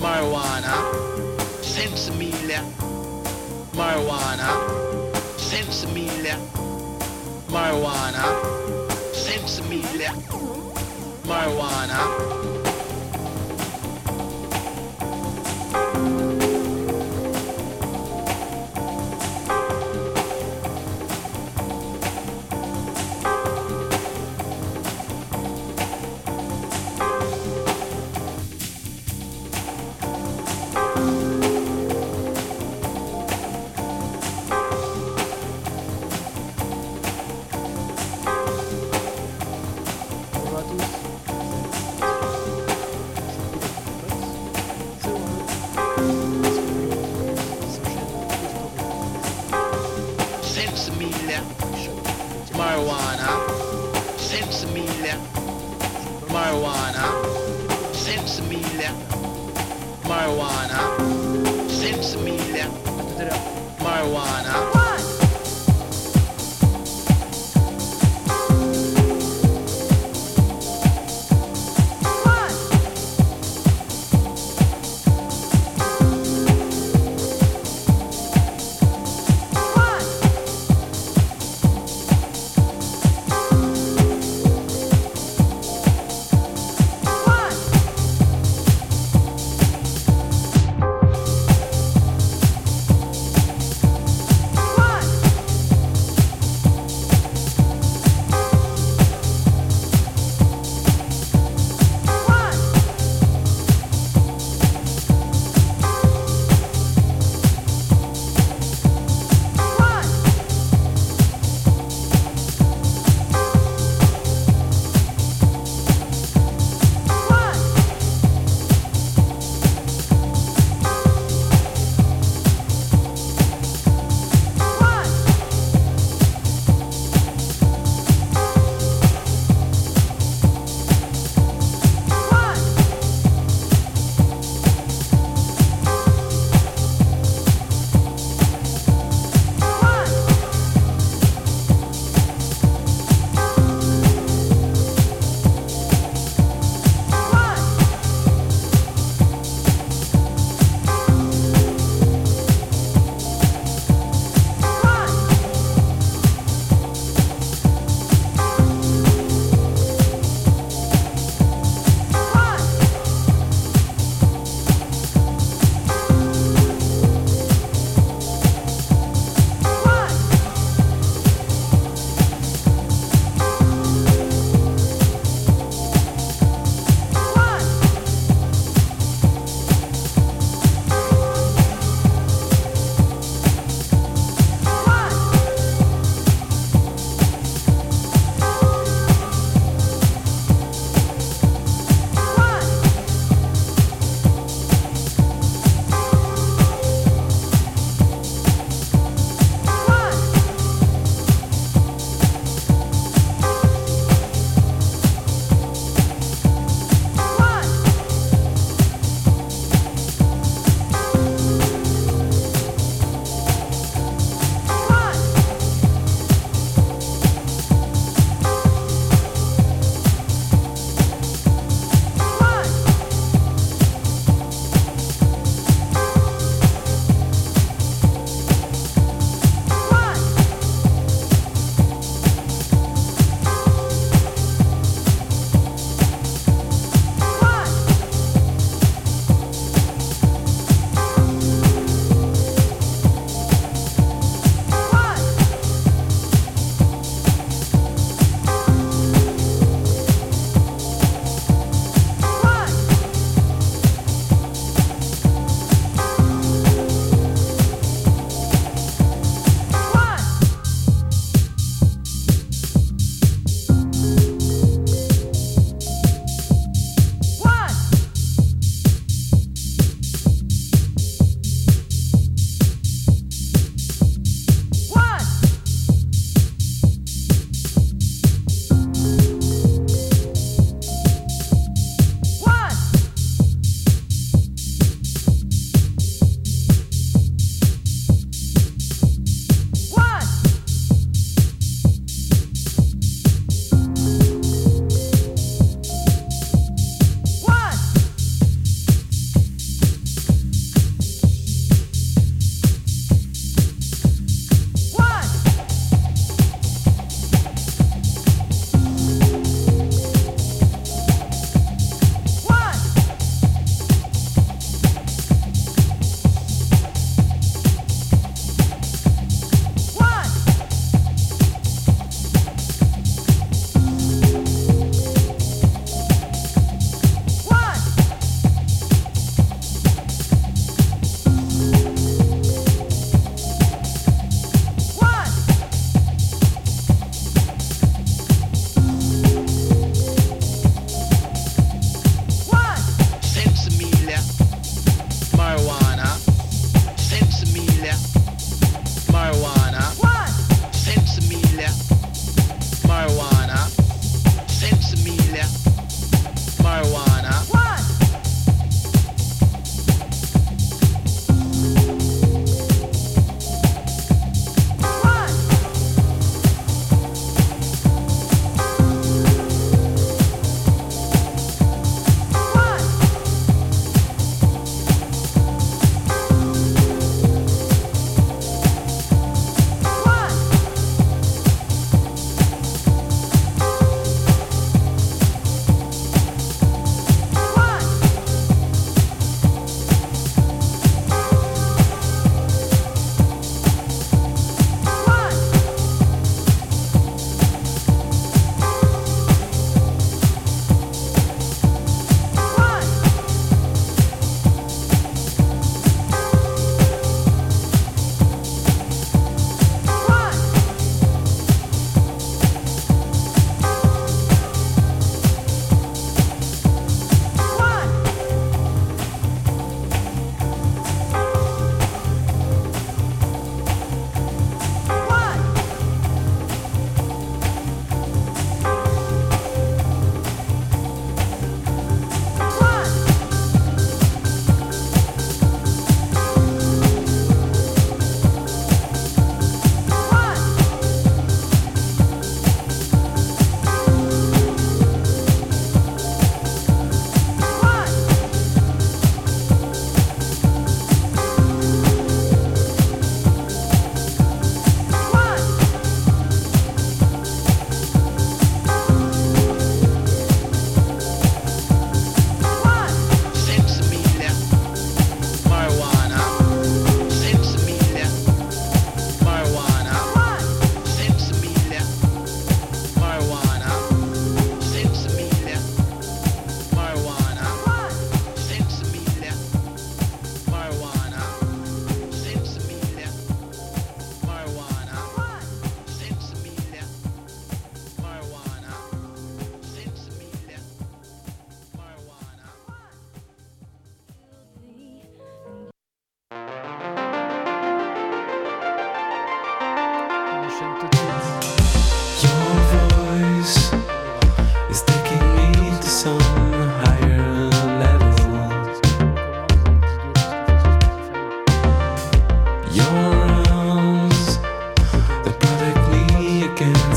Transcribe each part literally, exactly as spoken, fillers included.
marijuana, senza mille, marijuana, senza mille, marijuana, senza mille, marijuana. Marijuana, senza mille, marijuana, senza mille, marijuana, senza mille, marijuana. One.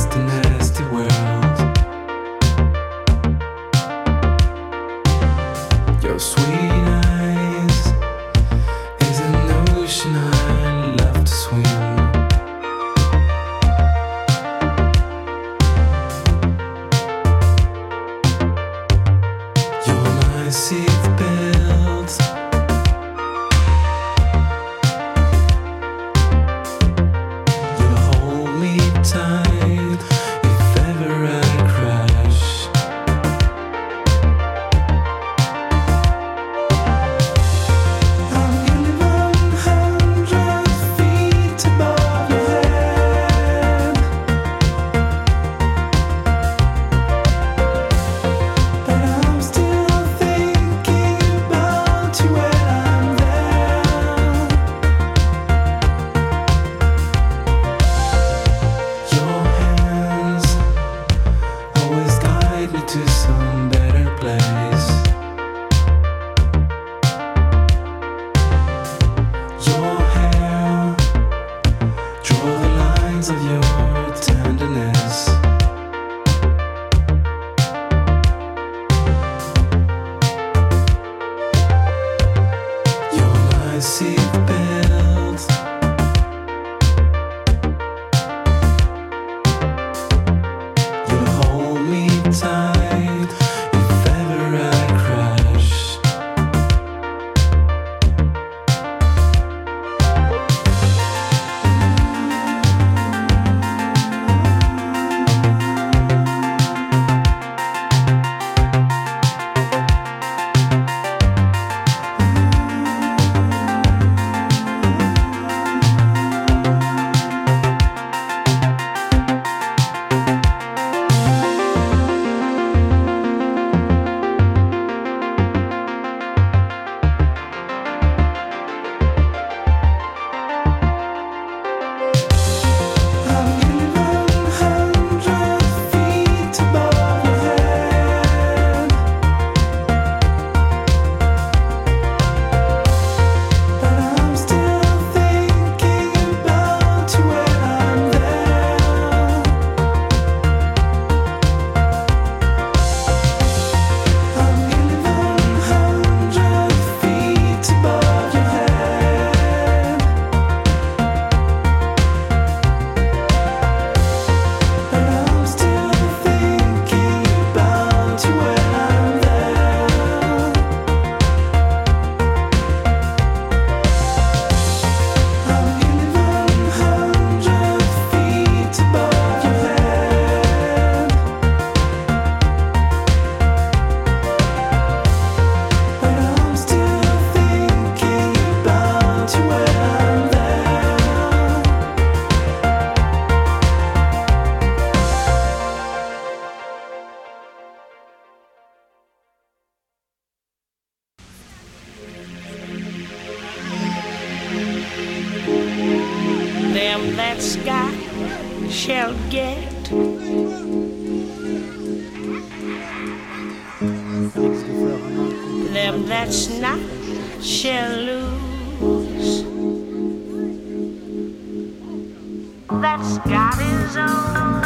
nasty, nasty world. Your sweet eyes is an ocean I love to swim. You're my seatbelt. You hold me tight if ever I crash. I'm nearly one hundred feet above your head, but I'm still thinking about you when I'm there. Your hands always guide me to some better place. Your hair draw the lines of your tenderness. You're my seatbelt. You hold me tight if ever I crash. I'm nearly one hundred feet above your head, but I'm still thinking about you when I'm there. I'm nearly one hundred feet above your head, but I'm still thinking about you when I'm there. I'm nearly one hundred feet above your head, but I'm still thinking about you when I'm there. Them that sky shall get, them that's not shall lose. That's got his own.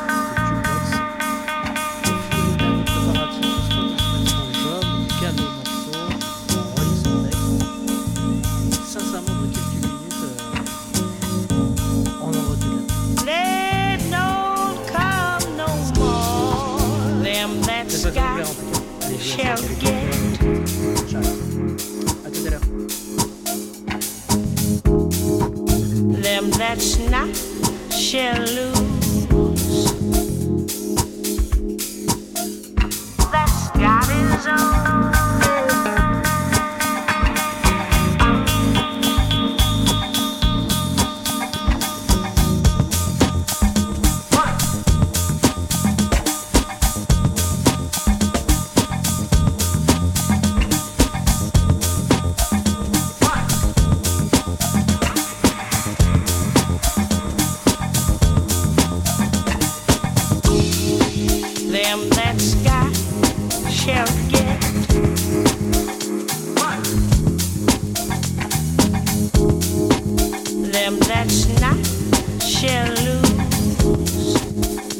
They don't come no more. Them that sky shall get. Them that's not shall lose. That's got his own. Them that sky shall get. Them that's not shall lose.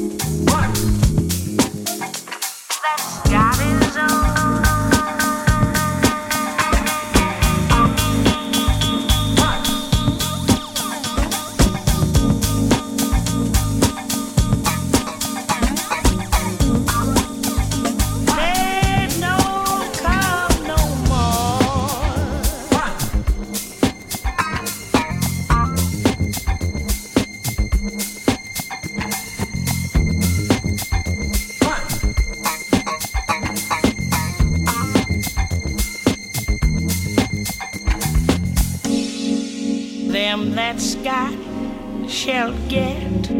Them that's got shall get.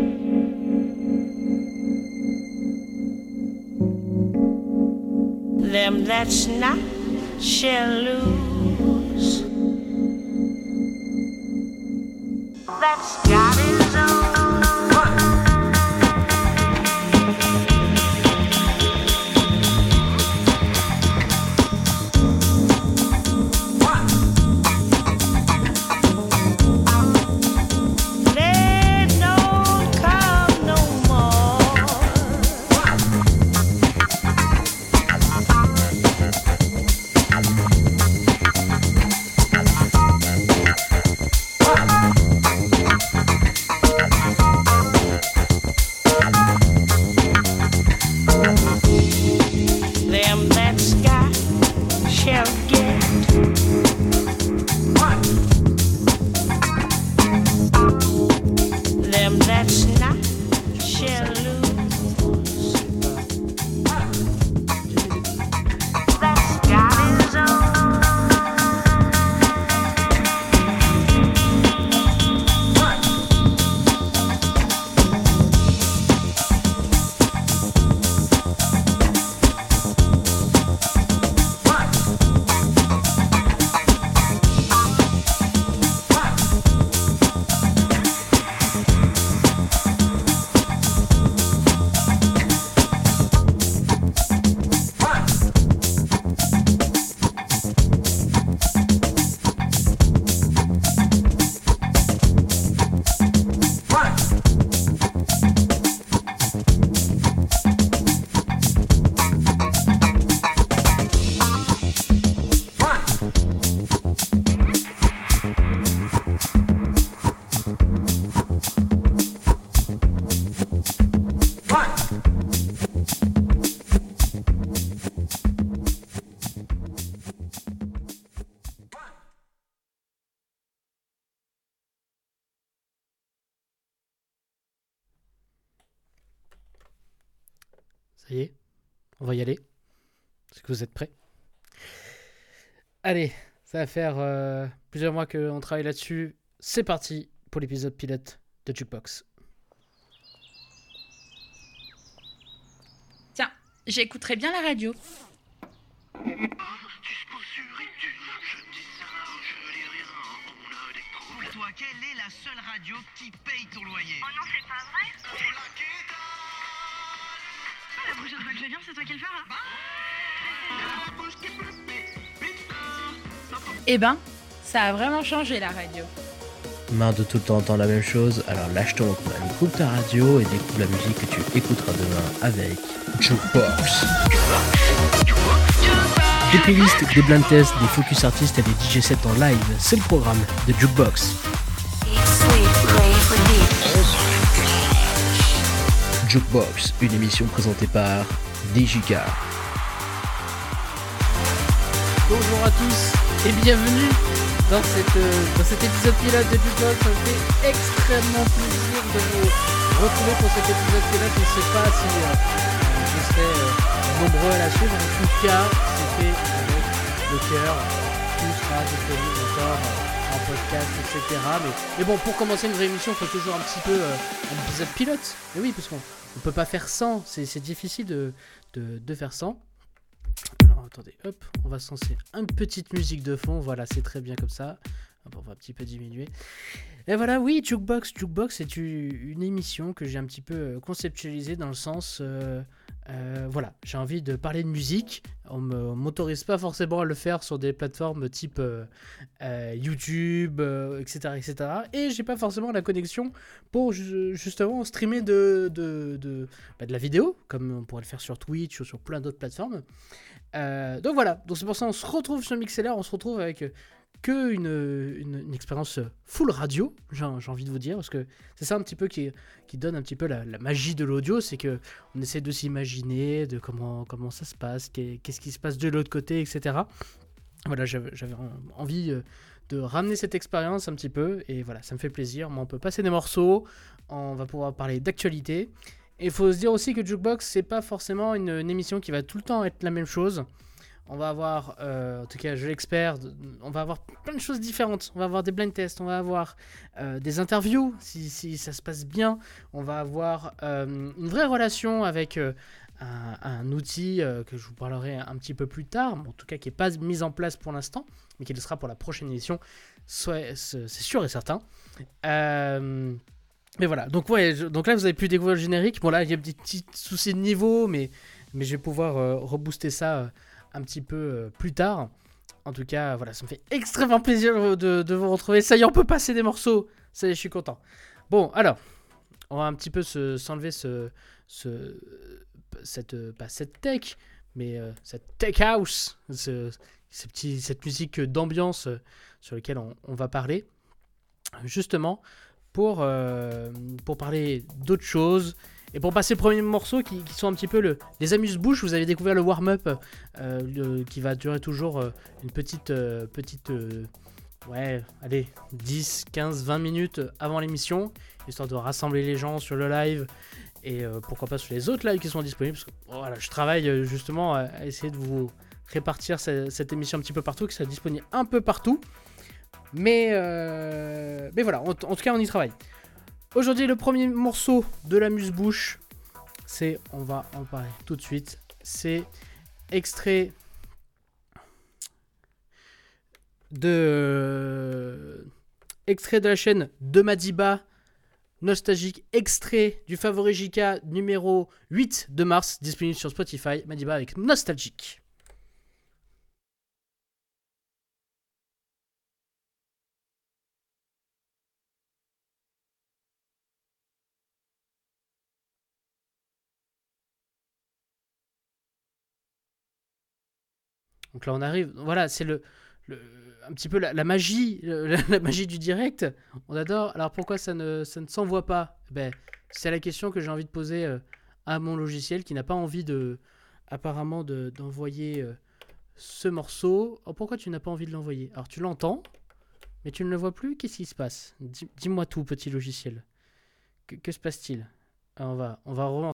Them that's not shall lose. That's got his own. Ça y est, on va y aller. Est-ce que vous êtes prêts ? Allez, ça va faire euh, plusieurs mois qu'on travaille là-dessus. C'est parti pour l'épisode pilote de Jukebox. Tiens, j'écouterai bien la radio. Toi, quelle est la seule radio qui paye ton loyer ? Oh non, c'est pas vrai. La prochaine fois que je viens, c'est toi qui le feras. Eh ben, ça a vraiment changé la radio. Marre de tout le temps entendre la même chose, alors lâche ton Walkman, coupe ta radio et découvre la musique que tu écouteras demain avec Jukebox. Des playlists, des blind tests, des focus artistes et des D J sets en live, c'est le programme de Jukebox. Jukebox, une émission présentée par D J K. Bonjour à tous et bienvenue dans, cette, euh, dans cet épisode pilote de Jukebox. Ça me fait extrêmement plaisir de vous retrouver pour cet épisode pilote. Je ne sais pas si euh, je serai euh, nombreux à la suivre. En tout cas, c'est fait avec le cœur. Tout sera disponible encore euh, en podcast, et cetera. Mais, mais bon, pour commencer une vraie émission, il faut toujours un petit peu euh, un épisode pilote. Et oui, parce qu'on ne peut pas faire sans. C'est, c'est difficile de, de, de faire sans. Alors attendez, hop, on va se lancer une petite musique de fond, voilà, c'est très bien comme ça. Hop, on va un petit peu diminuer. Et voilà, oui, Jukebox, Jukebox, c'est une émission que j'ai un petit peu conceptualisée dans le sens, euh, euh, voilà, j'ai envie de parler de musique. On ne m'autorise pas forcément à le faire sur des plateformes type euh, euh, YouTube, euh, et cetera, et cetera. Et j'ai pas forcément la connexion pour ju- justement streamer de, de, de, bah, de la vidéo, comme on pourrait le faire sur Twitch ou sur plein d'autres plateformes. Euh, donc voilà, donc c'est pour ça qu'on se retrouve sur MixLR, on se retrouve avec que une, une, une expérience full radio, j'ai, j'ai envie de vous dire, parce que c'est ça un petit peu qui, qui donne un petit peu la, la magie de l'audio, c'est que on essaie de s'imaginer de comment, comment ça se passe, qu'est-ce qui se passe de l'autre côté, et cetera. Voilà, j'avais, j'avais envie de ramener cette expérience un petit peu, et voilà, ça me fait plaisir. Moi, on peut passer des morceaux, on va pouvoir parler d'actualité. Et il faut se dire aussi que Jukebox, c'est pas forcément une, une émission qui va tout le temps être la même chose. On va avoir, euh, en tout cas, je l'espère, on va avoir plein de choses différentes. On va avoir des blind tests, on va avoir euh, des interviews, si, si ça se passe bien. On va avoir euh, une vraie relation avec euh, un, un outil euh, que je vous parlerai un petit peu plus tard, mais en tout cas qui n'est pas mis en place pour l'instant, mais qui le sera pour la prochaine édition, soit, c'est sûr et certain. Euh, mais voilà, donc, ouais, je, donc là vous avez pu découvrir le générique. Bon là il y a des petits soucis de niveau, mais, mais je vais pouvoir euh, rebooster ça euh, un petit peu euh, plus tard. En tout cas, voilà, ça me fait extrêmement plaisir de, de vous retrouver. Ça y est, on peut passer des morceaux. Ça y est, je suis content. Bon, alors, on va un petit peu se, s'enlever ce, ce, cette, pas cette tech, mais euh, cette tech house, ce, ces petits, cette musique d'ambiance euh, sur laquelle on, on va parler, justement, pour, euh, pour parler d'autres choses. Et pour passer au premier morceau, qui, qui sont un petit peu le, les amuse-bouches, vous avez découvert le warm-up euh, le, qui va durer toujours euh, une petite, euh, petite euh, ouais, allez, dix, quinze, vingt minutes avant l'émission, histoire de rassembler les gens sur le live et euh, pourquoi pas sur les autres lives qui sont disponibles. Parce que voilà, je travaille justement à, à essayer de vous répartir cette, cette émission un petit peu partout, que ça soit disponible un peu partout. Mais, euh, mais voilà, en, en tout cas, on y travaille. Aujourd'hui, le premier morceau de l'amuse-bouche, c'est, on va en parler tout de suite, c'est extrait de, euh, extrait de la chaîne de Madiba, nostalgique, extrait du Favori J K numéro huit de mars, disponible sur Spotify, Madiba avec Nostalgique. Donc là on arrive, voilà, c'est le, le un petit peu la, la magie, la, la magie du direct. On adore. Alors pourquoi ça ne, ça ne s'envoie pas ? Ben, c'est la question que j'ai envie de poser euh, à mon logiciel qui n'a pas envie de, apparemment, de, d'envoyer euh, ce morceau. Oh, pourquoi tu n'as pas envie de l'envoyer ? Alors tu l'entends, mais tu ne le vois plus. Qu'est-ce qui se passe ? Dis, dis-moi tout, petit logiciel. Que, que se passe-t-il ? Alors, on va, on va relancer.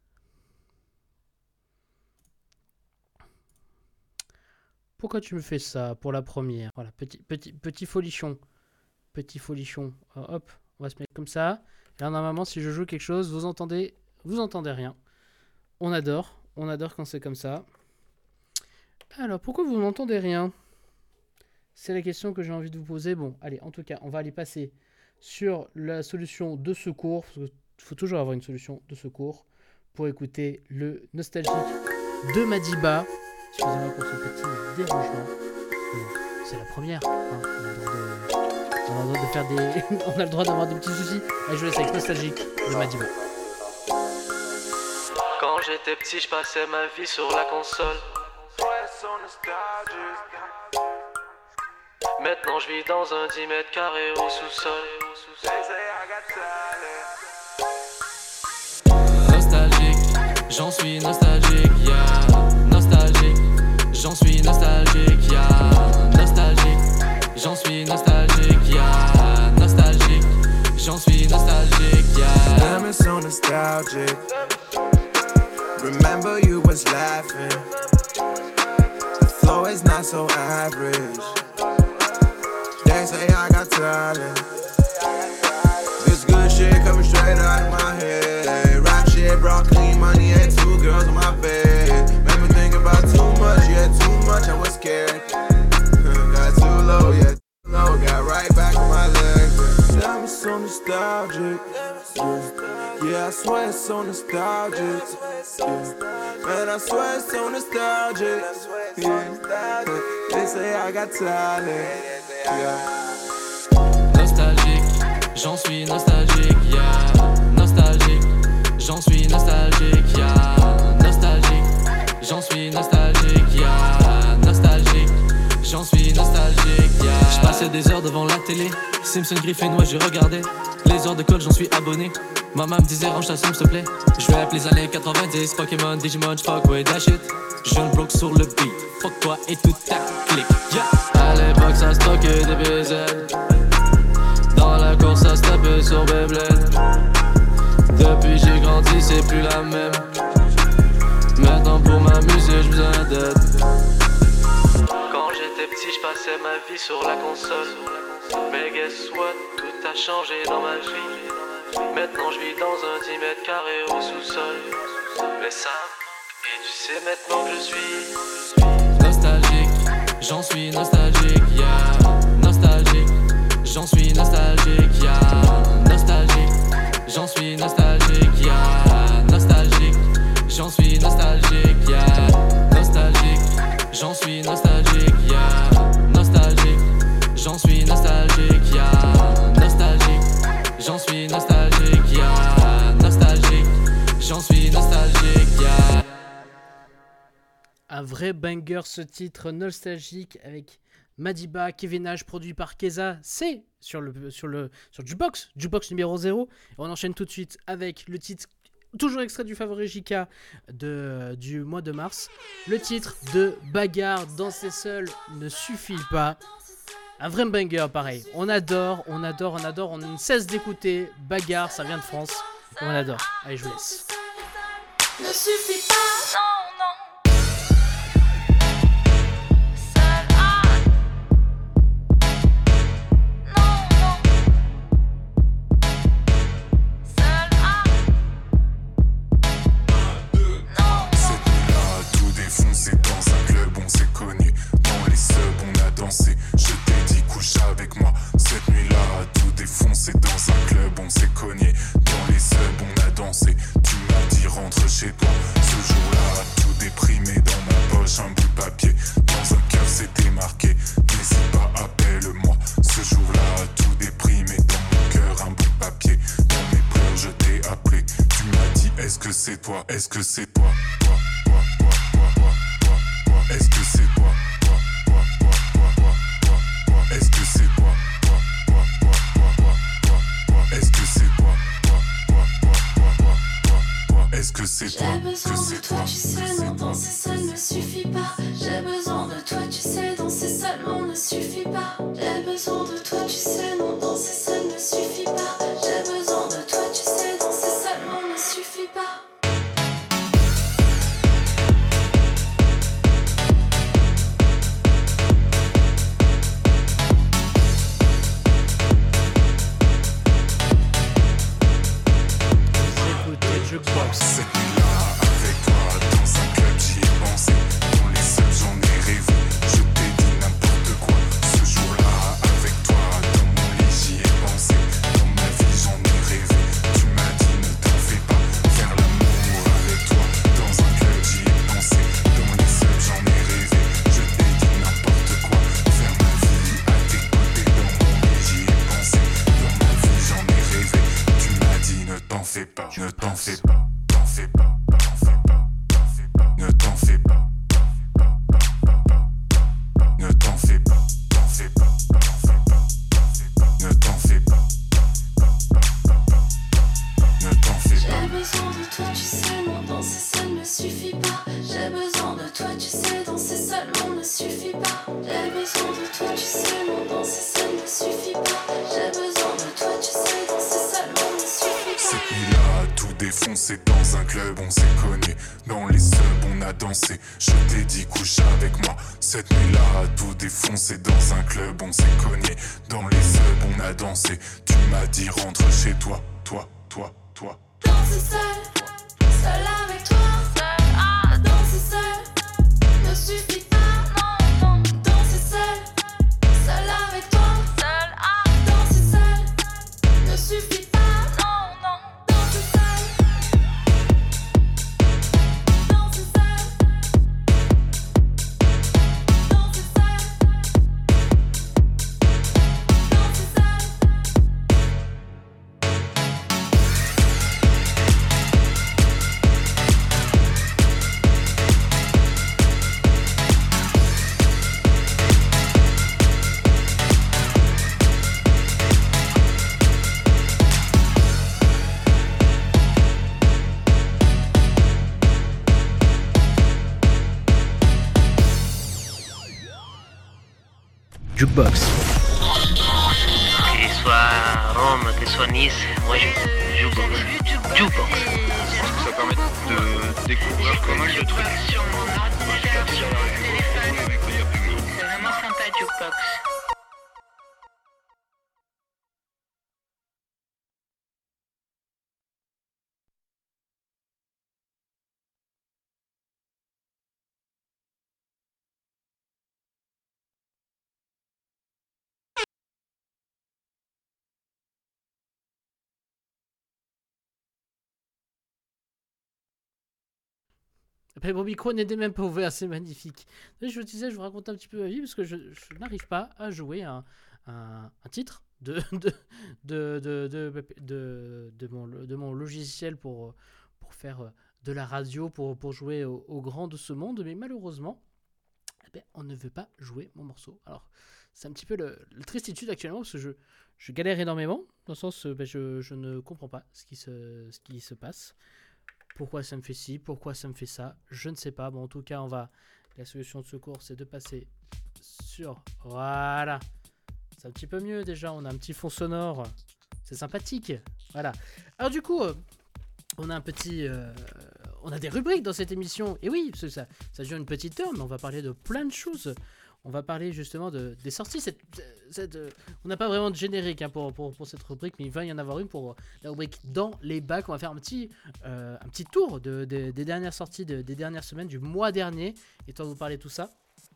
Pourquoi tu me fais ça pour la première ? Voilà, petit, petit, petit folichon. Petit folichon. Euh, hop, on va se mettre comme ça. Là, normalement, si je joue quelque chose, vous entendez, vous entendez rien. On adore. On adore quand c'est comme ça. Alors, pourquoi vous n'entendez rien ? C'est la question que j'ai envie de vous poser. Bon, allez, en tout cas, on va aller passer sur la solution de secours. Parce qu'il faut toujours avoir une solution de secours pour écouter le nostalgique de Madiba. Excusez-moi pour ce petit dérangement. Bon, c'est la première. Hein. On, a le droit de... on a le droit de faire des. On a le droit d'avoir des petits soucis. Allez, je vous laisse avec Nostalgique de Madiba. Quand j'étais petit, je passais ma vie sur la console. Maintenant, je vis dans un dix mètres carrés au sous-sol. Nostalgique, j'en suis nostalgique, yeah. Nostalgique, j'en suis nostalgique, yeah. Nostalgique, j'en suis nostalgique, yeah. Nostalgique, j'en suis nostalgique, yeah. Damn, it's so nostalgic. Remember you was laughing. The flow is not so average. They say I got talent. This good shit coming straight out of my head. Rap shit brought clean money and two girls on my bed. Remember thinking about too much, yeah, too much, I was scared. Got too low, yeah, too low, got right back on my legs. Damn, it's so nostalgic. Yeah, I swear it's so nostalgic. Yeah. Man, I swear it's so nostalgic. Yeah. They say I got talent. Yeah. Nostalgique, j'en suis nostalgique, yeah. Nostalgique, j'en suis nostalgique, yeah. Nostalgique, j'en suis nostalgique, yeah. Nostalgique, j'en suis nostalgique, yeah. J'passais des heures devant la télé, Simpson, Griffin, ouais je regardais. Les heures de colle, j'en suis abonné. Maman me disait range ta somme s'il te plaît. J'rappe les années quatre-vingt-dix, Pokémon, Digimon, j'fuck with that shit. Jeune bloc sur le beat, fuck toi et toute ta clique, yeah. À l'époque ça stockait des B Z. Dans la course ça se tapait sur Beyblade. Depuis j'ai grandi c'est plus la même. Maintenant pour m'amuser j'ai besoin d'aide. si je passais ma vie sur la console. Mais guess what, tout a changé dans ma vie. Maintenant je vis dans un dix mètres carrés au sous-sol. Mais ça me manque et tu sais maintenant que je suis nostalgique. J'en suis nostalgique, yeah. Nostalgique. J'en suis nostalgique, yeah. Nostalgique. J'en suis nostalgique, yeah. Nostalgique. J'en suis nostalgique, yeah. Nostalgique. J'en suis nostalgique, yeah. Nostalgique. J'en suis nostalgique, yeah. Nostalgique. J'en suis nostalgique, yeah. Nostalgique. J'en suis nostalgique, yeah. Un vrai banger ce titre nostalgique avec Madiba, Kevin Nash, produit par Keza. C'est sur le sur le sur Jukebox, Jukebox numéro zéro. Et on enchaîne tout de suite avec le titre, toujours extrait du Favori J K de, du mois de mars. Le titre de Bagarre, danser seul ne suffit pas. Un vrai banger pareil. On adore, on adore, on adore. On ne cesse d'écouter Bagarre, ça vient de France. On adore. Allez, je vous laisse. Ne suffit pas, non, non. Je t'ai dit couche avec moi. Cette nuit-là a tout défoncé. Dans un club on s'est cogné. Dans les subs on a dansé. Tu m'as dit rentre chez toi. Ce jour-là a tout déprimé. Dans ma poche un bout de papier. Dans un cœur c'était marqué. N'hésite pas, appelle-moi. Ce jour-là a tout déprimé. Dans mon cœur un bout de papier. Dans mes pleurs je t'ai appelé. Tu m'as dit est-ce que c'est toi? Est-ce que c'est toi? Toi, toi, toi, toi, toi, toi, toi. Est-ce que c'est toi? Est-ce que c'est toi? Toi, toi, toi, toi, toi, toi, toi. Est-ce que c'est toi? Toi, toi, toi, toi, toi, toi, toi. Est-ce que c'est toi? J'ai besoin de toi, tu sais, non, danser seul ne suffit pas. J'ai besoin de toi, tu sais, danser seulement ne suffit pas. J'ai besoin de toi, tu sais, non, danser seul ne suffit pas. J'ai besoin de toi, tu sais, danser seulement ne suffit pas. Cette nuit-là avec toi dans un club j'y ai pensé. Dans les subs j'en ai rêvé. Je t'ai dit n'importe quoi. Ce jour-là avec toi dans mon lit j'y ai pensé. Dans ma vie j'en ai rêvé. Tu m'as dit ne t'en fais pas. Faire l'amour avec toi dans un club j'y ai pensé. Dans les subs j'en ai rêvé. Je t'ai dit n'importe quoi. Faire ma vie à tes côtés. Dans mon lit j'y ai pensé. Dans ma vie j'en ai rêvé. Tu m'as dit ne t'en fais pas. Ne t'en fais pas. Fais pas, t'en fais pas, t'en fais pas, ne t'en fais pas, ne t'en fais pas, t'en fais pas, t'en fais pas, ne t'en fais pas, ne t'en fais pas. J'ai besoin de toi, tu sais, non, danser seul ne suffit pas. J'ai besoin de toi, tu sais, danser seulement ne suffit pas. J'ai besoin de toi, tu sais, non, danser seul ne suffit pas. J'ai besoin de toi, tu sais, danser seulement ne suffit pas. Cette nuit-là a tout défoncé. Dans un club on s'est cogné. Dans les subs on a dansé. Je t'ai dit couche avec moi. Cette nuit-là a tout défoncé. Dans un club on s'est cogné. Dans les subs on a dansé. Tu m'as dit rentre chez toi. Toi, toi, toi. Danser seul, seul avec toi. Seul à danser seul ne suffit pas. Non, non. Danser seul, seul avec toi. Seul à danser seul ne suffit pas. Non, non. Danser seul. Danser seul. Danser seul. Danser seul. Jukebox. Qu'il soit Rome, qu'il soit Nice, moi je Jukebox. Jukebox. Je pense que ça permet de découvrir pas mal de trucs. Sur mon ordinateur, sur mon téléphone. C'est vraiment sympathique. jukebox. Après, mon micro n'était même pas ouvert, c'est magnifique. Je vous disais, je vous raconte un petit peu ma vie parce que je, je n'arrive pas à jouer un, un, un titre de, de, de, de, de, de, de, mon, de mon logiciel pour, pour faire de la radio, pour, pour jouer au, au grand de ce monde, mais malheureusement, eh bien, on ne veut pas jouer mon morceau. Alors, c'est un petit peu le, le tristitude actuellement parce que je, je galère énormément, dans le sens où ben, je, je ne comprends pas ce qui se, ce qui se passe. Pourquoi ça me fait ci, pourquoi ça me fait ça, je ne sais pas. Bon, en tout cas, on va. La solution de secours, c'est de passer sur. Voilà. C'est un petit peu mieux déjà. On a un petit fond sonore. C'est sympathique. Voilà. Alors, du coup, euh, on a un petit. Euh, on a des rubriques dans cette émission. Et oui, parce que ça, ça dure une petite heure, mais on va parler de plein de choses. On va parler justement de, des sorties. Cette, cette, euh, on n'a pas vraiment de générique hein, pour, pour, pour cette rubrique, mais il va y en avoir une pour la rubrique dans les bacs. On va faire un petit, euh, un petit tour de, de, des dernières sorties de, des dernières semaines, du mois dernier, et de vous parler de tout ça.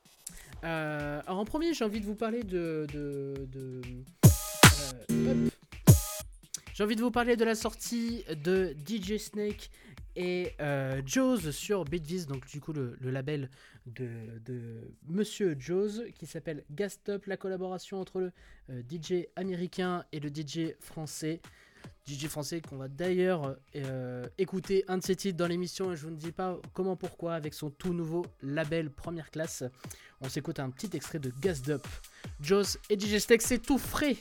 Euh, alors en premier, j'ai envie de vous parler de... de, de euh, hop. J'ai envie de vous parler de la sortie de D J Snake et euh, Jaws sur Beatviz, donc du coup le, le label de, de Monsieur Jaws qui s'appelle Gassed Up, la collaboration entre le euh, D J américain et le D J français. D J français qu'on va d'ailleurs euh, écouter un de ses titres dans l'émission et je vous ne dis pas comment pourquoi avec son tout nouveau label première classe. On s'écoute un petit extrait de Gassed Up. Jaws et D J Snake, c'est tout frais.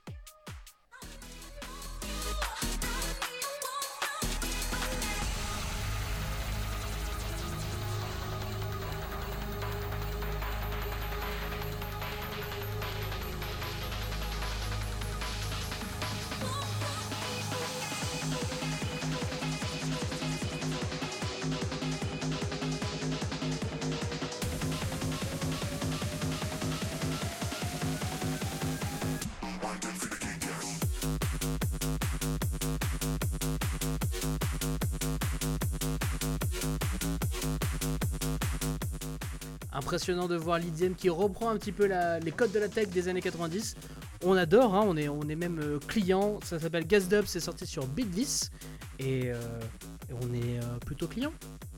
Impressionnant de voir l'I D M qui reprend un petit peu la, les codes de la tech des années quatre-vingt-dix. On adore, hein, on, est, on est même euh, client. Ça s'appelle Gassed Up, c'est sorti sur Beatviz. Et, euh, et on est euh, plutôt client.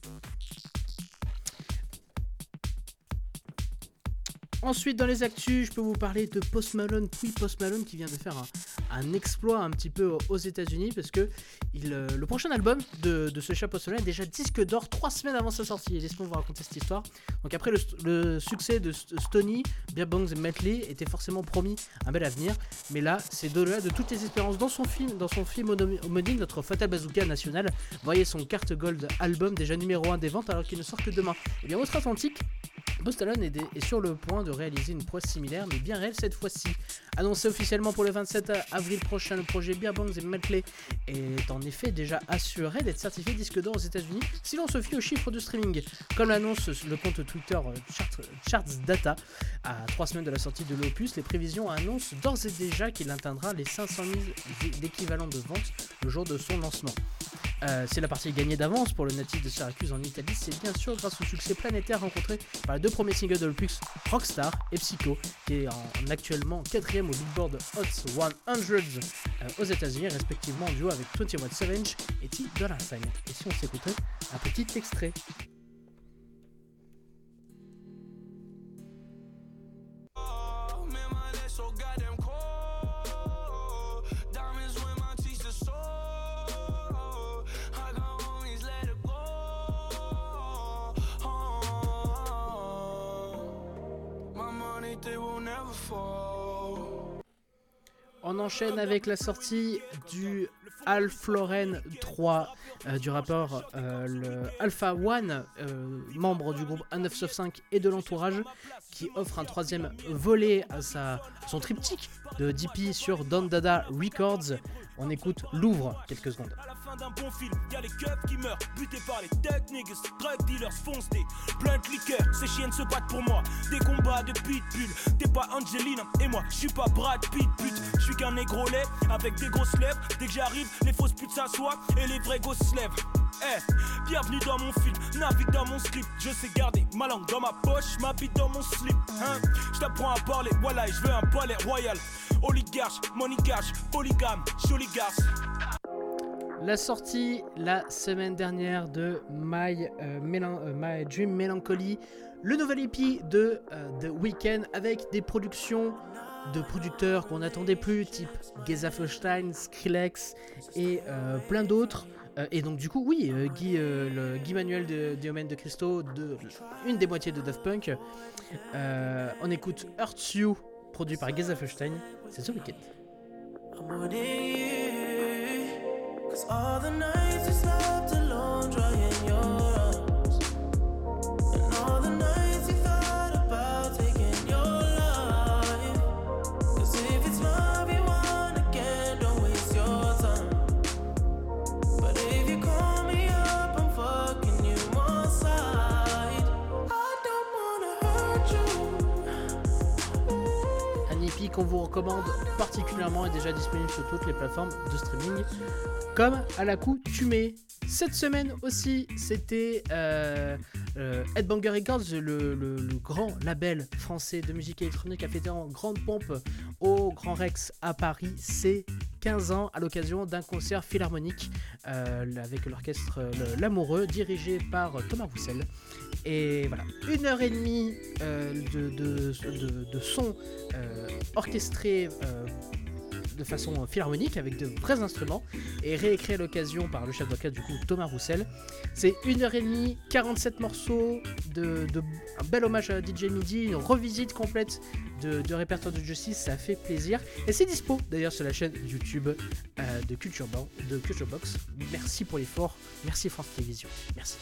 Ensuite, dans les actus, je peux vous parler de Post Malone, puis Post Malone qui vient de faire un, un exploit un petit peu aux États-Unis parce que il, euh, le prochain album de, de ce cher Post Malone est déjà disque d'or trois semaines avant sa sortie. Laisse-moi vous raconter cette histoire. Donc, après le, le succès de Stoney, Beer Bongs et Medley était forcément promis un bel avenir, mais là, c'est de-delà de toutes les espérances. Dans son film, dans son film homonyme, notre Fatal Bazooka national voyait son carte gold album déjà numéro un des ventes alors qu'il ne sort que demain. Et bien, outre-Atlantique, Post Malone est, est sur le point de réaliser une prouesse similaire, mais bien réelle cette fois-ci. Annoncé officiellement pour le vingt-sept avril prochain, le projet Beer Bongs et Medley est en effet déjà assuré d'être certifié disque d'or aux États-Unis si l'on se fie aux chiffres de streaming. Comme l'annonce le compte Twitter Charts, Charts Data, à trois semaines de la sortie de l'opus, les prévisions annoncent d'ores et déjà qu'il atteindra les cinq cent mille d'équivalent de vente le jour de son lancement. Euh, c'est la partie gagnée d'avance pour le natif de Syracuse en Italie, c'est bien sûr grâce au succès planétaire rencontré par les deux premiers singles de l'opus, Rockstar et Psycho, qui est en, en actuellement quatrième au Billboard Hot cent euh, aux États-Unis, respectivement en duo avec vingt et un Savage et T Dolla Sign. Et si on s'écoutait un petit extrait. On enchaîne avec la sortie du Ralph Lauren trois euh, du rappeur euh, le Alpha One, euh, membre du groupe A neuf cent cinq et de l'entourage, qui offre un troisième volet à sa, son triptyque de D P sur Don Dada Records. On écoute Louvre quelques secondes. À la fin d'un bon film, y'a les keufs qui meurent, butés par les tech niggas, drug dealers foncent des blunt liqueurs, ces chiennes se battent pour moi, des combats de pitbull, t'es pas Angelina et moi, je suis pas Brad Pitt, pute, je suis qu'un négro laid avec des grosses lèvres, dès que j'arrive, les fausses putes s'assoient et les vrais gosses se lèvent. Eh, hey, bienvenue dans mon film, navigue dans mon script, je sais garder ma langue dans ma poche, ma bite dans mon slip, hein. Je t'apprends à parler, voilà, et je veux un palais royal, oligarche, money cash, polygame, joligarce. La sortie la semaine dernière de My, euh, Melan- euh, My Dream Melancholy, le nouvel E P de euh, The Weeknd avec des productions de producteurs qu'on n'attendait plus, type Geza Feuerstein, Skrillex et euh, plein d'autres. Euh, et donc du coup, oui, euh, Guy, euh, le, Guy Manuel de Diomène de Christo, de, une des moitiés de Daft Punk. Euh, on écoute Hurts You, produit par Geza Feuerstein, c'est The Weeknd. Cause all the nights you slept alone, drying your arms, and all the nights you thought about taking your life. Cause if it's love you want again, don't waste your time. But if you call me up, I'm fucking you on side. I don't wanna hurt you. Un E P qu'on vous recommande particulièrement est déjà disponible sur toutes les plateformes de streaming, comme à l'accoutumée. Cette semaine aussi, c'était euh, euh, Headbanger Records, le, le, le grand label français de musique électronique, a fêté en grande pompe au Grand Rex à Paris ses quinze ans à l'occasion d'un concert philharmonique euh, avec l'orchestre le, L'Amoureux, dirigé par Thomas Roussel. Et voilà, une heure et demie euh, de, de, de, de son euh, orchestré euh, de façon philharmonique avec de vrais instruments et réécrit à l'occasion par le chef d'orchestre du coup Thomas Roussel. C'est une heure et demie, quarante-sept morceaux, de, de, un bel hommage à D J Midi, une revisite complète de, de répertoire de Justice, ça fait plaisir. Et c'est dispo d'ailleurs sur la chaîne YouTube euh, de, Culture Bo- de Culture Box. Merci pour l'effort, merci France Télévisions, merci.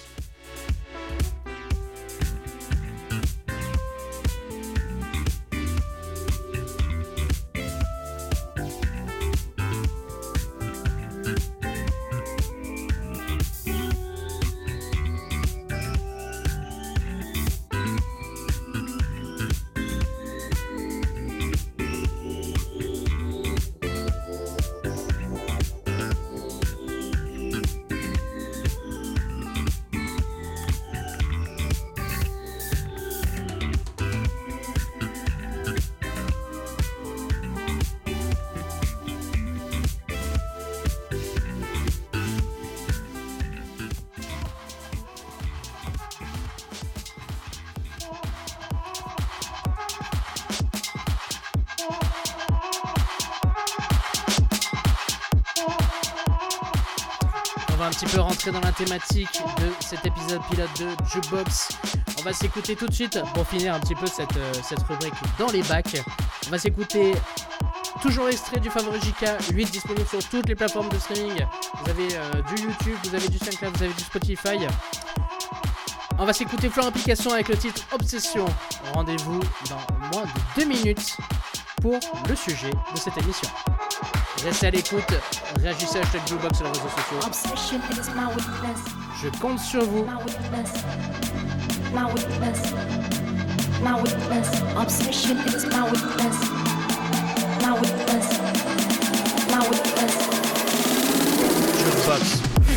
Un petit peu rentrer dans la thématique de cet épisode pilote de Jukebox. On va s'écouter tout de suite pour finir un petit peu cette, euh, cette rubrique dans les bacs. On va s'écouter toujours extrait du Favori J K, huit disponible sur toutes les plateformes de streaming. Vous avez euh, du YouTube, vous avez du SoundCloud, vous avez du Spotify. On va s'écouter Fleur Implication avec le titre Obsession. Rendez-vous dans moins de deux minutes pour le sujet de cette émission. Restez à l'écoute, réagissez à hashtag Jukebox sur les réseaux sociaux. Je compte sur vous. My weakness, my weakness, my weakness. Obsession is my weakness, my weakness, my weakness. Jukebox.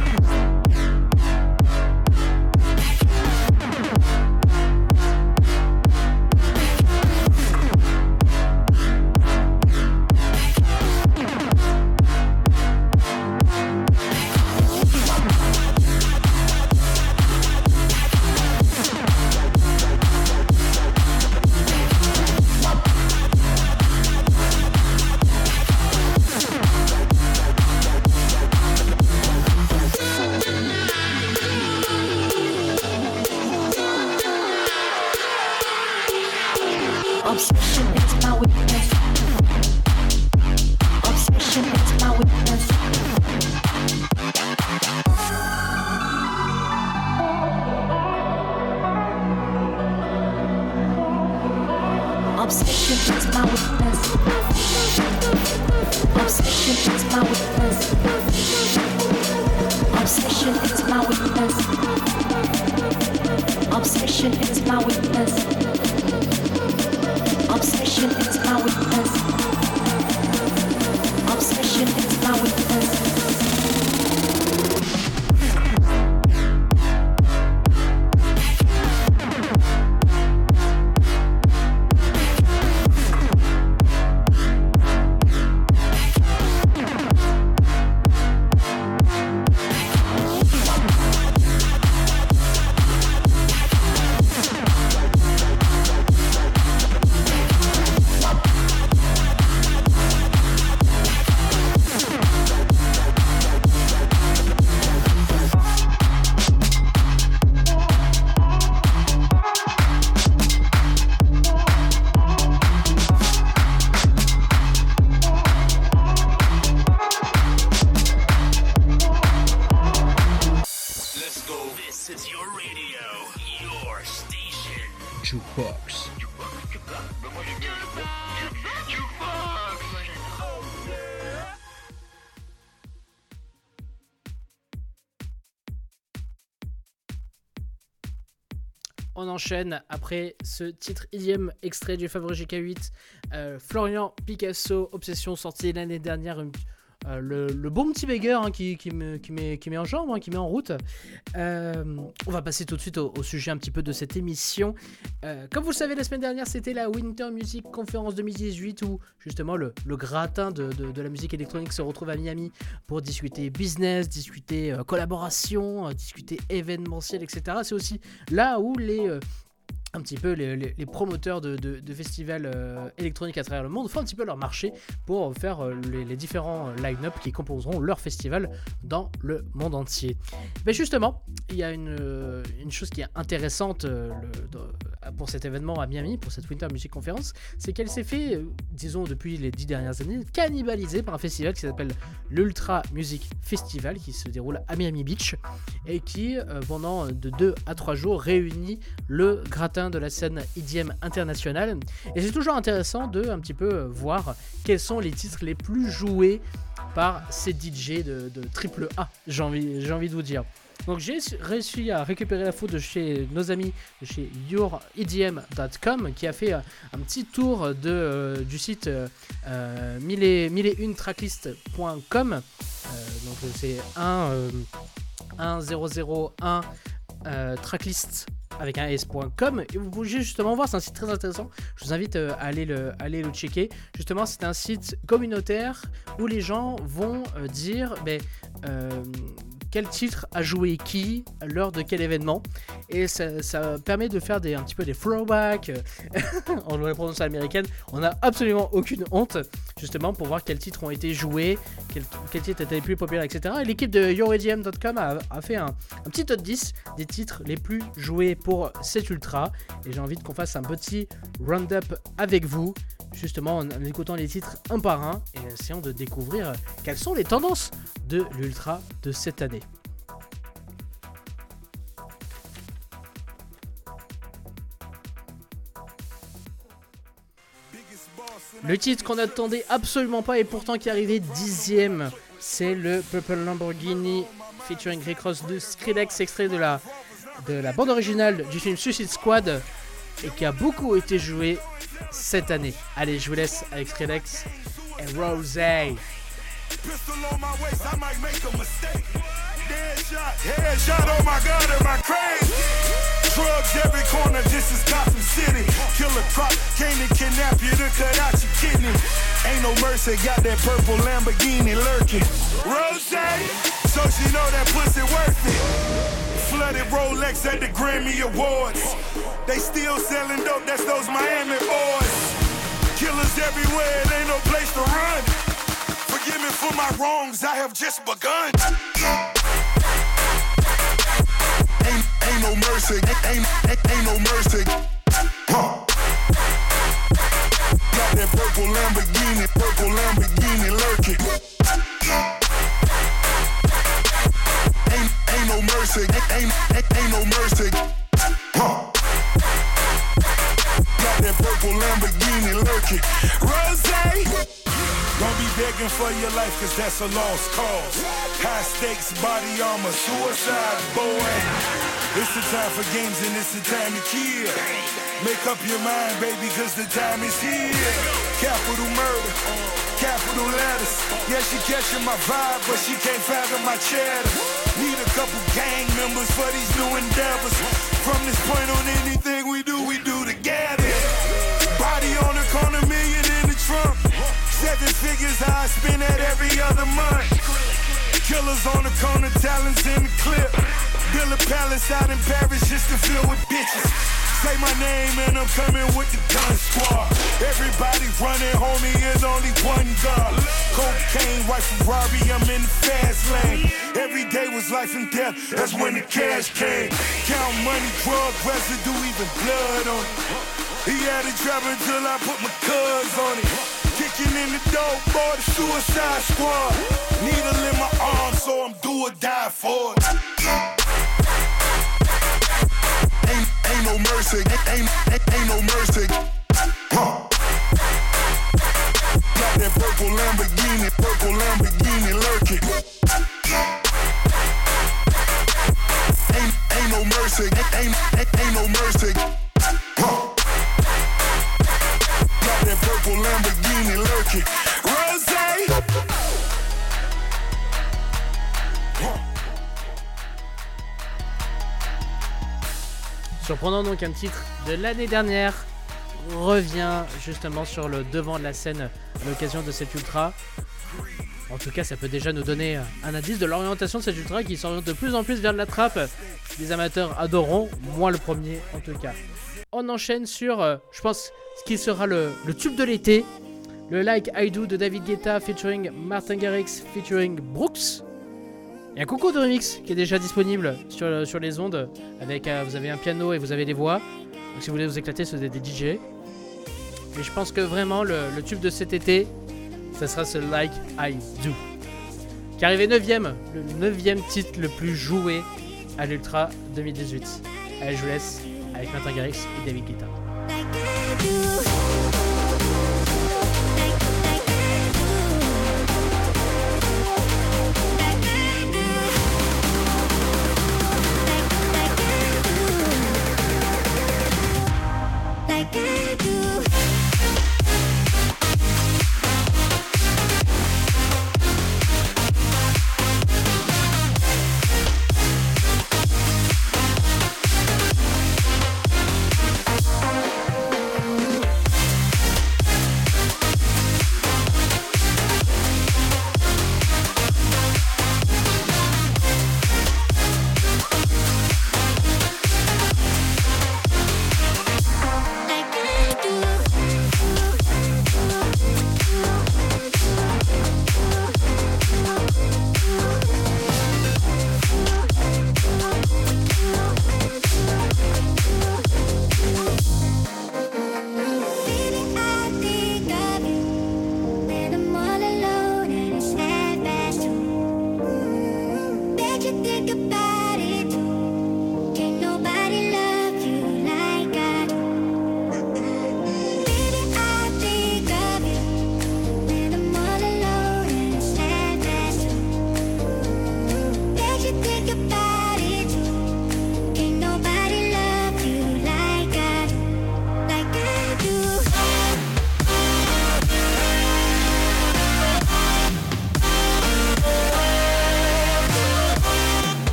Obsession is my weakness. Obsession is my weakness. Obsession is my weakness. Obsession is my weakness. Obsession is my weakness. Obsession is my weakness. Obsession is my weakness. Obsession is my weakness. Jukebox. On enchaîne après ce titre idième extrait du Favori G K huit, euh, Florian Picasso, Obsession, sorti l'année dernière, une, euh, le, le bon petit beggar hein, qui, qui, me, qui, met, qui met en jambe, hein, qui met en route. Euh, on va passer tout de suite au, au sujet un petit peu de cette émission. Euh, comme vous le savez, la semaine dernière, c'était la Winter Music Conference deux mille dix-huit où justement le, le gratin de, de, de la musique électronique se retrouve à Miami pour discuter business, discuter euh, collaboration, euh, discuter événementiel, et cetera. C'est aussi là où les... Euh, un petit peu les, les, les promoteurs de, de, de festivals euh, électroniques à travers le monde font un petit peu leur marché pour faire euh, les, les différents line-up qui composeront leur festival dans le monde entier. Mais justement, il y a une, euh, une chose qui est intéressante euh, le, de, pour cet événement à Miami, pour cette Winter Music Conference, c'est qu'elle s'est fait, euh, disons depuis les dix dernières années, cannibaliser par un festival qui s'appelle l'Ultra Music Festival, qui se déroule à Miami Beach et qui, euh, pendant de deux à trois jours, réunit le gratin de la scène E D M internationale. Et c'est toujours intéressant de un petit peu voir quels sont les titres les plus joués par ces D J de, de triple A, j'ai envie, j'ai envie de vous dire. Donc j'ai réussi à récupérer la faute de chez nos amis de chez your e d m dot com qui a fait un petit tour de, euh, du site euh, mille et un tracklist point com. Euh, donc c'est un zéro zéro un euh, tracklist avec un s point com et vous pouvez justement voir, c'est un site très intéressant, je vous invite à aller le, aller le checker. Justement, c'est un site communautaire où les gens vont euh, dire ben, euh, quel titre a joué qui lors de quel événement, et ça, ça permet de faire des, un petit peu des throwbacks en la prononciation américaine. On n'a absolument aucune honte justement pour voir quels titres ont été joués, quels quel titres étaient les plus populaires, et cetera. Et l'équipe de your e d m dot com a, a fait un, un petit top dix des titres les plus joués pour cet ultra, et j'ai envie qu'on fasse un petit round-up avec vous, justement en écoutant les titres un par un et en essayant de découvrir quelles sont les tendances de l'ultra de cette année. Le titre qu'on n'attendait absolument pas et pourtant qui est arrivé dixième, c'est le Purple Lamborghini featuring Rick Ross de Skrillex, extrait de la, de la bande originale du film Suicide Squad et qui a beaucoup été joué cette année. Allez, je vous laisse avec Skrillex et Rosé. Pistol on my waist, I might make a mistake. Headshot, headshot, oh my God, am I crazy? Drugs every corner, this is Gotham City. Killer Croc came to kidnap you to cut out your kidney. Ain't no mercy, got that purple Lamborghini lurking. Rosé, so she know that pussy worth it. Flooded Rolex at the Grammy Awards. They still selling dope, that's those Miami boys. Killers everywhere, it ain't no place to run. Forgive me for my wrongs, I have just begun. Ain't, ain't no mercy, ain't, ain't, ain't no mercy. Huh. Got that purple Lamborghini, purple Lamborghini lurking. Ain't, ain't no mercy, ain't, ain't, ain't no mercy. Huh. Got that purple Lamborghini lurking. Rosé. Don't be begging for your life, cause that's a lost cause. High stakes, body armor, suicide, boy. It's the time for games and it's the time to kill. Make up your mind, baby, cause the time is here. Capital murder, capital letters. Yeah, she catching my vibe, but she can't fathom my cheddar. Need a couple gang members for these new endeavors. From this point on, anything we do, we do together. Body on the corner, million in the trunk. Seven figures, how I spend that every other month. Killers on the corner, talents in the clip. Build a palace out in Paris just to fill with bitches. Say my name and I'm coming with the gun squad. Everybody running, homie, is only one gun. Cocaine, white Ferrari, I'm in the fast lane. Every day was life and death, that's when the cash came. Count money, drug residue, even blood on it. He had it trapping till I put my cuz on it. Kicking in the door, boy, the suicide squad. Needle in my arm, so I'm do or die for it. Ain't, ain't no mercy, ain't, ain't, ain't no mercy. Huh. Got that purple Lamborghini, purple Lamborghini lurking. Ain't, ain't no mercy, ain't, ain't, ain't no mercy. Huh. Got that purple Lamborghini lurking. Rose. Surprenant donc, un titre de l'année dernière revient justement sur le devant de la scène à l'occasion de cet ultra. En tout cas, ça peut déjà nous donner un indice de l'orientation de cet ultra qui s'oriente de plus en plus vers de la trappe. Les amateurs adoreront, moi le premier en tout cas. On enchaîne sur, euh, je pense, ce qui sera le, le tube de l'été. Le Like I Do de David Guetta featuring Martin Garrix featuring Brooks. Il y a un concours de remix qui est déjà disponible sur, sur les ondes. Avec, euh, vous avez un piano et vous avez des voix. Donc si vous voulez vous éclater, c'est des, des D J. Mais je pense que vraiment le, le tube de cet été, ça sera ce Like I Do. Qui est arrivé neuvième, le neuvième titre le plus joué à l'Ultra deux mille dix-huit. Allez, je vous laisse avec Martin Garrix et David Guetta.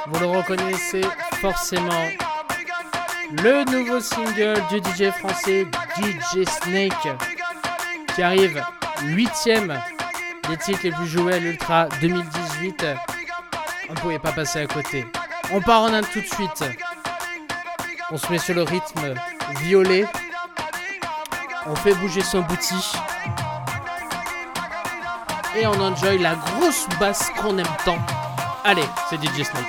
vous le reconnaissez forcément. Le nouveau single du D J français D J Snake qui arrive huitième des titres les plus joués à l'Ultra deux mille dix-huit. On ne pouvait pas passer à côté. On part en Inde tout de suite. On se met sur le rythme violet. On fait bouger son booty. Et on enjoy la grosse basse qu'on aime tant. Allez, c'est D J Snake.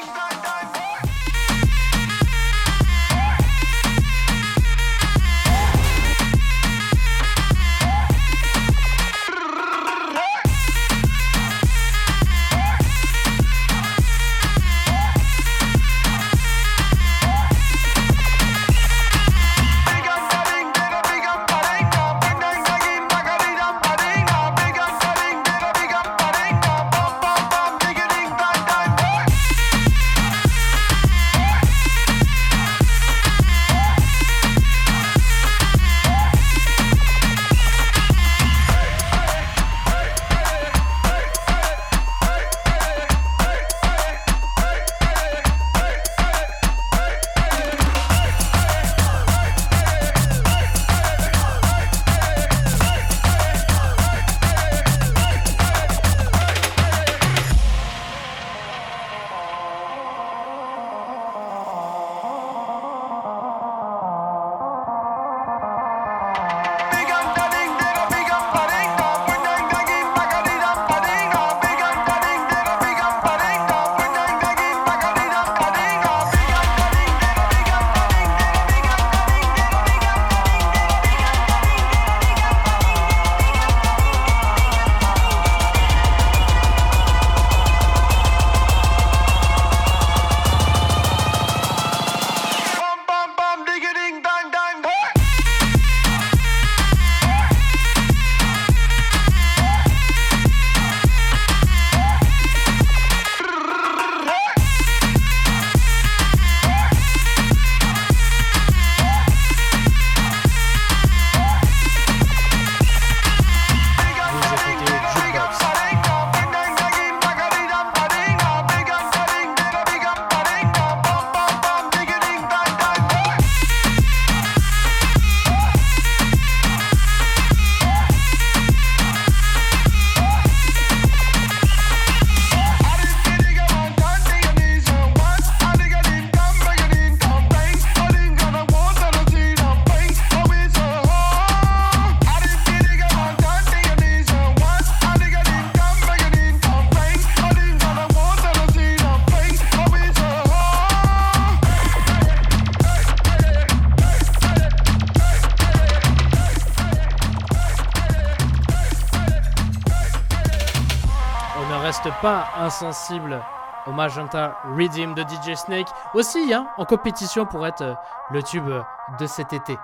Pas insensible au Magenta Rhythm de D J Snake, aussi hein, en compétition pour être euh, le tube de cet été.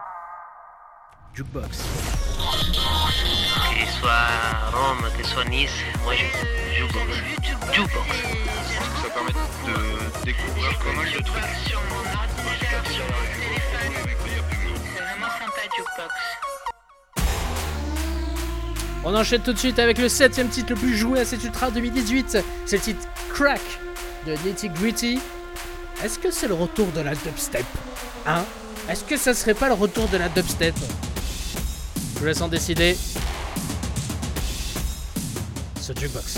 Jukebox. Que soit Rome, que soit Nice, moi je jukebox. Jukebox. Ça permet de découvrir pas mal de trucs. Sur mon ordinateur, sur mon téléphone. C'est vraiment sympa, Jukebox. On enchaîne tout de suite avec le septième titre le plus joué à cet Ultra deux mille dix-huit. C'est le titre Crack de Nitty Gritty. Est-ce que c'est le retour de la dubstep? Hein? Est-ce que ça serait pas le retour de la dubstep? Je vous laisse en décider. Ce Jukebox.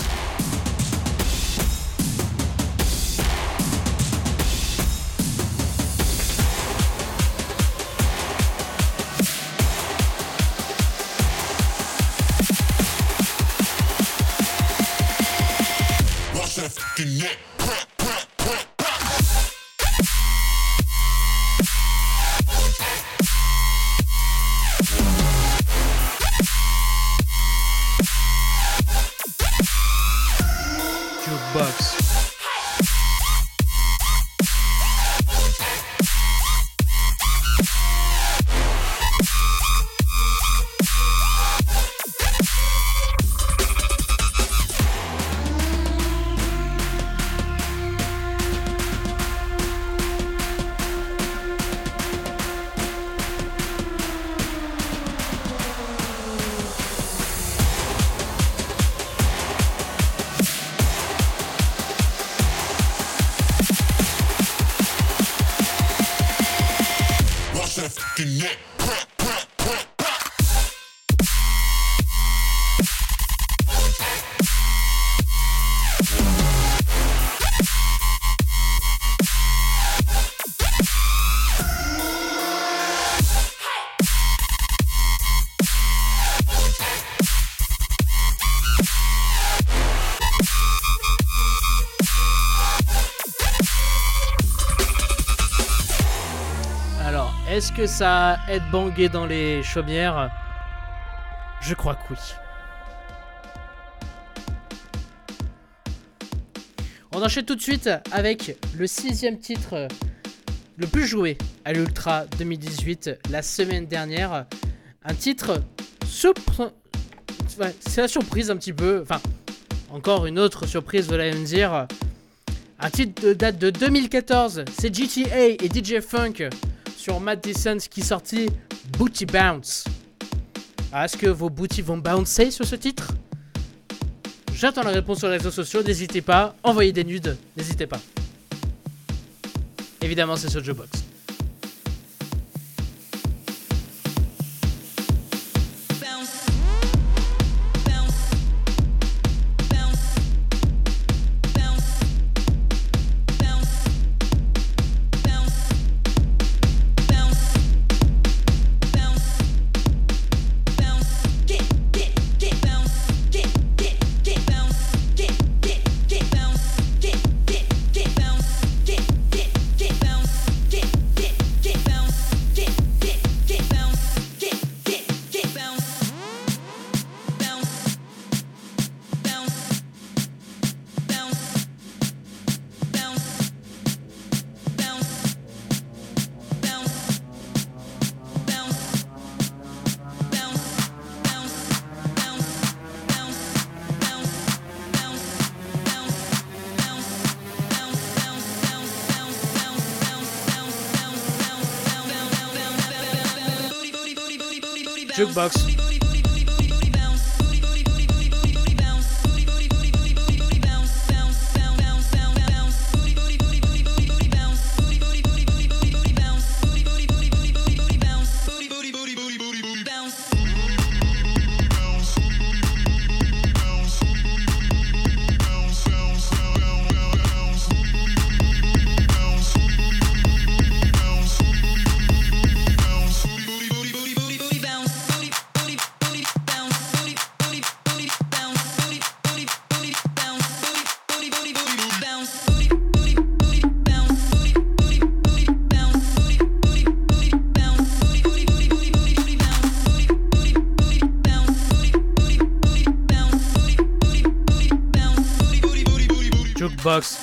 fucking neck. Est-ce que ça aide bangé dans les chaumières? Je crois que oui. On enchaîne tout de suite avec le sixième titre le plus joué à l'Ultra deux mille dix-huit la semaine dernière. Un titre surpre... ouais, c'est la surprise un petit peu. Enfin, encore une autre surprise, vous allez me dire. Un titre de date de deux mille quatorze. C'est G T A et D J Funk sur Mad Decent qui sortit Booty Bounce. Alors, est-ce que vos booties vont bouncer sur ce titre? J'attends la réponse sur les réseaux sociaux, n'hésitez pas, envoyez des nudes, n'hésitez pas. Évidemment, c'est sur Jukebox. Jukebox. Jukebox.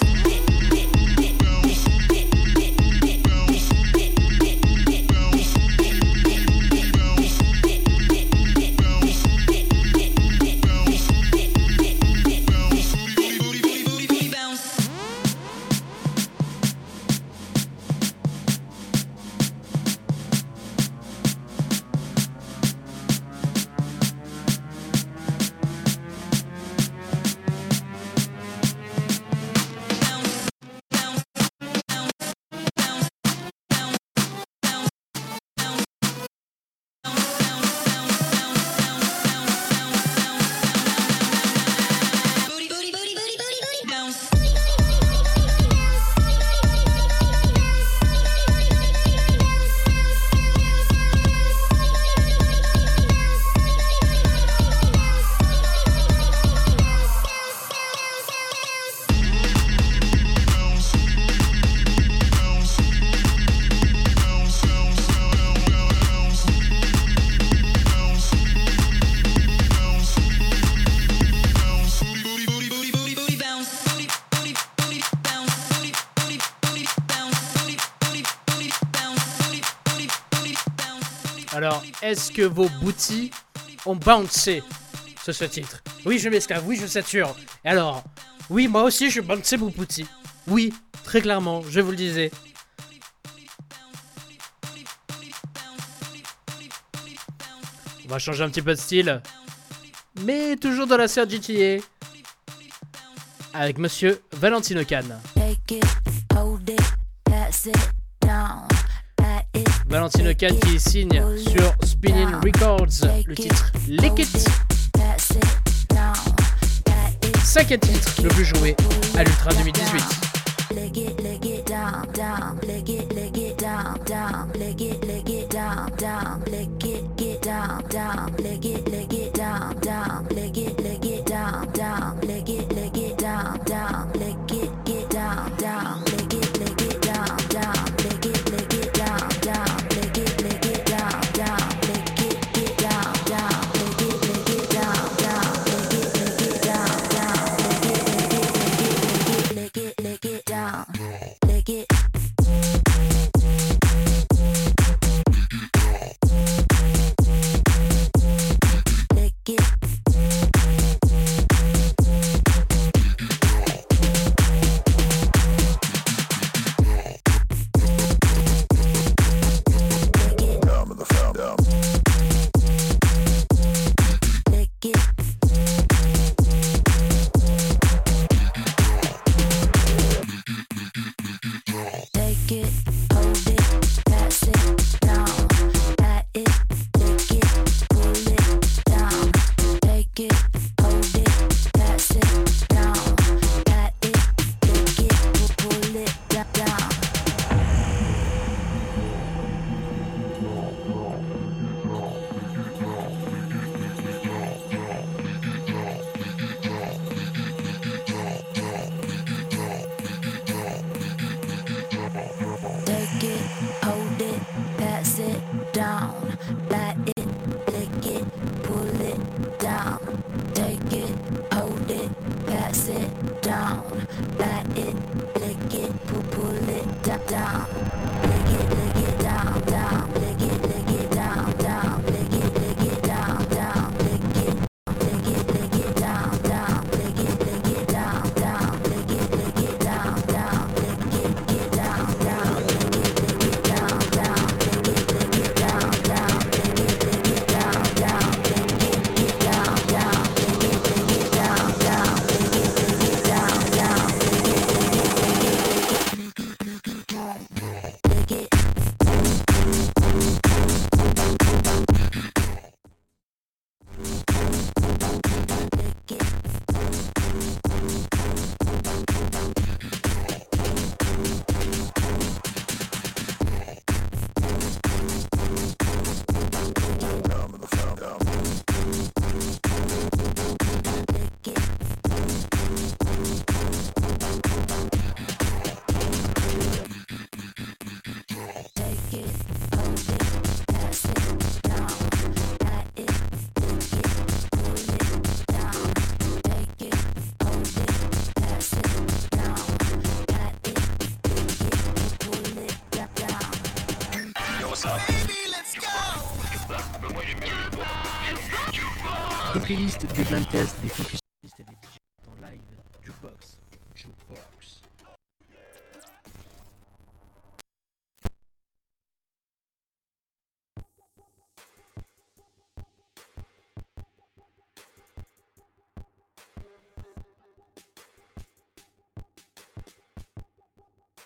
Alors, est-ce que vos booties ont bouncé sur ce titre? Oui, je m'esclave, oui, je sature. Et alors, oui, moi aussi, je bouncé mon booty. Oui, très clairement, je vous le disais. On va changer un petit peu de style. Mais toujours dans la sphère G T A. Avec monsieur Valentino Khan. Valentino Khan qui signe sur Spinning Records le titre Lick It. Cinquième titre le plus joué à l'Ultra deux mille dix-huit. Lick it, lick it down, down, lick it, lick it down, down, lick it, lick it down, down, lick it, get down, down, lick it, lick it down, down, lick it, lick it down, down, lick it, lick it down, down, lick it, get down, down, lick it, lick it down, down, lick it, lick it down, down, lick it, lick it down, down, lick it, get down, down, lick it, lick it down, down, lick it, lick it down, down, lick it, lick it, lick it, lick it down, lick it. Des playlists, des blind tests, des focus et des en live, Jukebox.